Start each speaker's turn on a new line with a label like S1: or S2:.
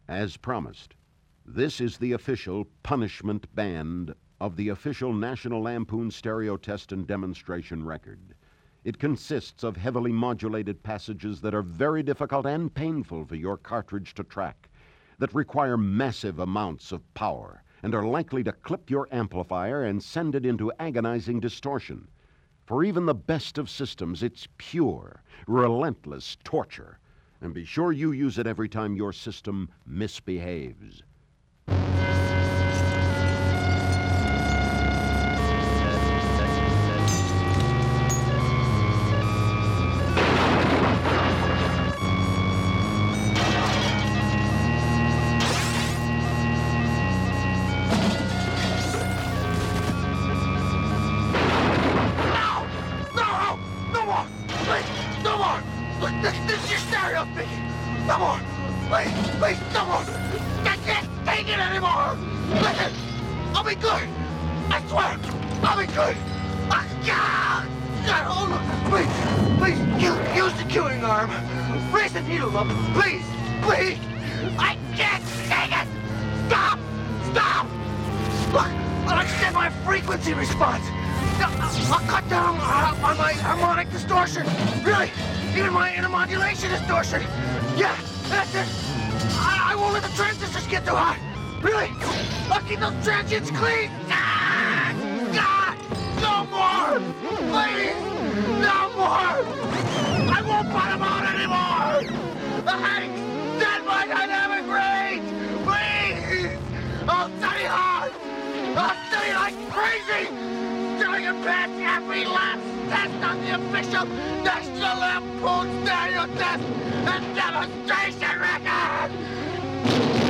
S1: As promised, this is the official punishment band of the official National Lampoon stereo test and demonstration record. It consists of heavily modulated passages that are very difficult and painful for your cartridge to track, that require massive amounts of power and are likely to clip your amplifier and send it into agonizing distortion. For even the best of systems, it's pure, relentless torture. And be sure you use it every time your system misbehaves.
S2: This is your stereo speaking. No more. Please, no more. I can't take it anymore. Listen, I'll be good. I swear, I'll be good. God, hold on. Please, use the cueing arm. Raise the needle up. Please. I can't take it. Stop. Look, I'll extend my frequency response. I'll cut down on my harmonic distortion. Really, even my intermodulation distortion. Yeah, that's it. I won't let the transistors get too hot. Really, I'll keep those transients clean. God, no more. Please, no more. I won't bottom out anymore. I extend my dynamic range. Please, I'll study hard. I'll study like crazy. Till you pass every last test on the official National Lampoon stereo test and demonstration record!